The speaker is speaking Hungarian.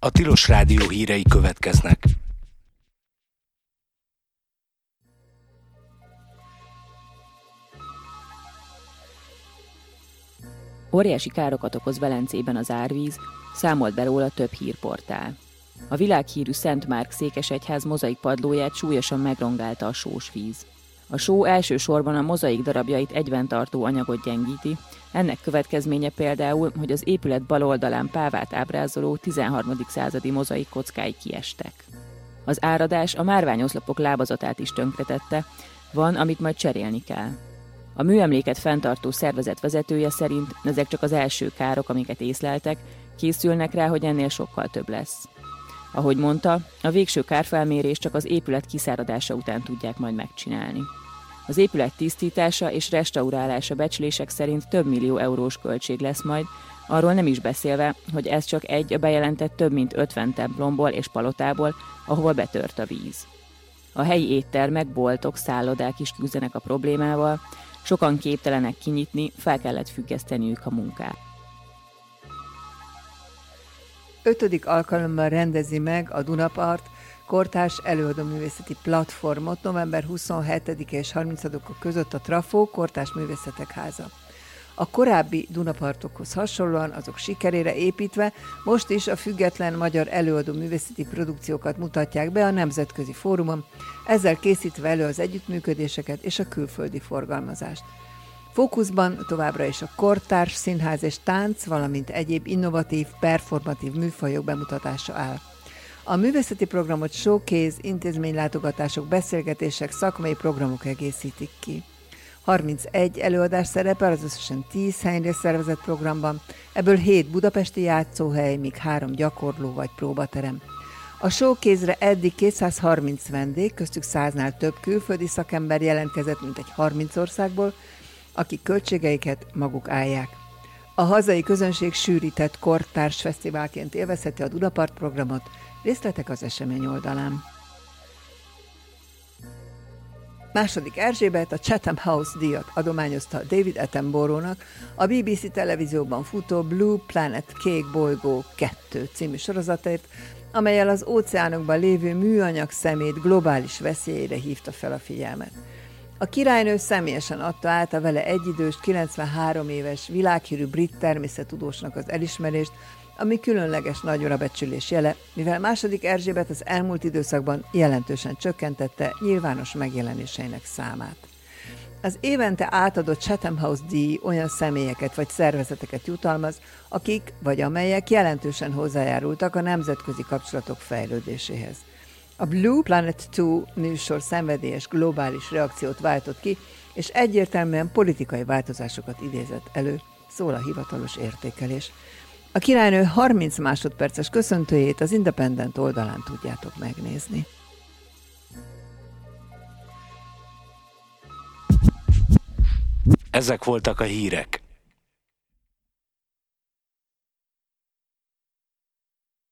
A Tilos Rádió hírei következnek. Óriási károkat okoz Velencében az árvíz, számolt be róla több hírportál. A világhírű Szent Márk székesegyház mozaik padlóját súlyosan megrongálta a sós víz. A só elsősorban a mozaik darabjait egyben tartó anyagot gyengíti, ennek következménye például, hogy az épület bal oldalán pávát ábrázoló 13. századi mozaik kockái kiestek. Az áradás a márványoszlopok lábazatát is tönkretette, van, amit majd cserélni kell. A műemléket fenntartó szervezet vezetője szerint ezek csak az első károk, amiket észleltek, készülnek rá, hogy ennél sokkal több lesz. Ahogy mondta, a végső kárfelmérés csak az épület kiszáradása után tudják majd megcsinálni. Az épület tisztítása és restaurálása becslések szerint több millió eurós költség lesz majd, arról nem is beszélve, hogy ez csak egy a bejelentett több mint 50 templomból és palotából, ahol betört a víz. A helyi éttermek, boltok, szállodák is küzdenek a problémával, sokan képtelenek kinyitni, fel kellett függeszteniük a munkát. 5. alkalommal rendezi meg a Dunapart kortárs előadóművészeti platformot november 27 és 30-a között a Trafó Kortárs Művészetek Háza. A korábbi Dunapartokhoz hasonlóan azok sikerére építve most is a független magyar előadó művészeti produkciókat mutatják be a nemzetközi fórumon, ezzel készítve elő az együttműködéseket és a külföldi forgalmazást. Fókuszban továbbra is a kortárs, színház és tánc, valamint egyéb innovatív, performatív műfajok bemutatása áll. A művészeti programot showcase, intézménylátogatások, beszélgetések, szakmai programok egészítik ki. 31 előadás szerepel az összesen 10 helyre szervezett programban, ebből 7 budapesti játszóhely, míg 3 gyakorló vagy próbaterem. A showcase-re eddig 230 vendég, köztük 100-nál több külföldi szakember jelentkezett, mint egy 30 országból, akik költségeiket maguk állják. A hazai közönség sűrített kortárs fesztiválként élvezheti a Dunapart programot, részletek az esemény oldalán. II. Erzsébet a Chatham House díjat adományozta David Attenborough-nak a BBC televízióban futó Blue Planet Kék bolygó 2 című sorozatért, amellyel az óceánokban lévő műanyag szemét globális veszélyére hívta fel a figyelmet. A királynő személyesen adta át a vele egyidős, 93 éves világhírű brit természettudósnak az elismerést, ami különleges nagyorabecsülés jele, mivel II. Erzsébet az elmúlt időszakban jelentősen csökkentette nyilvános megjelenéseinek számát. Az évente átadott Chatham House díj olyan személyeket vagy szervezeteket jutalmaz, akik vagy amelyek jelentősen hozzájárultak a nemzetközi kapcsolatok fejlődéséhez. A Blue Planet 2 műsor szenvedélyes globális reakciót váltott ki, és egyértelműen politikai változásokat idézett elő, szól a hivatalos értékelés. A királynő 30 másodperces köszöntőjét az Independent oldalán tudjátok megnézni. Ezek voltak a hírek.